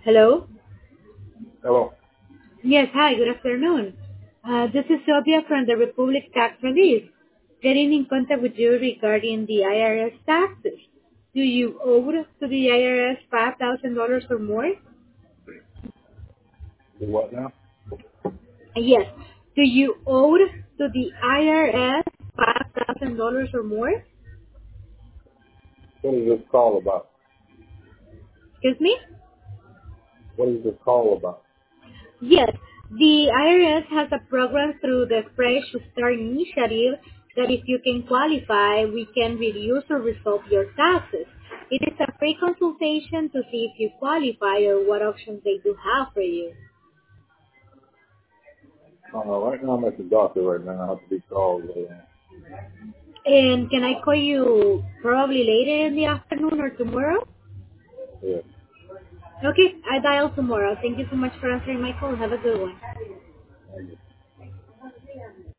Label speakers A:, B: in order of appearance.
A: Hello?
B: Hello.
A: Yes, hi, good afternoon. This is Sylvia from the Republic Tax Relief. Getting in contact with you regarding the IRS taxes. Do you owe to the IRS $5,000 or more?
B: Do what now?
A: Yes. Do you owe to the IRS $5,000 or more?
B: What is this call about?
A: Excuse me?
B: What is this call about?
A: Yes, the IRS has a program through the Fresh Start initiative that if you can qualify, we can reduce or resolve your taxes. It is a free consultation to see if you qualify or what options they do have for you.
B: Right now I'm at the doctor right now. I have to be called later on.
A: And can I call you probably later in the afternoon or tomorrow?
B: Yeah.
A: Okay, I dial tomorrow. Thank you so much for answering my call. Have a good one.
B: Thank you.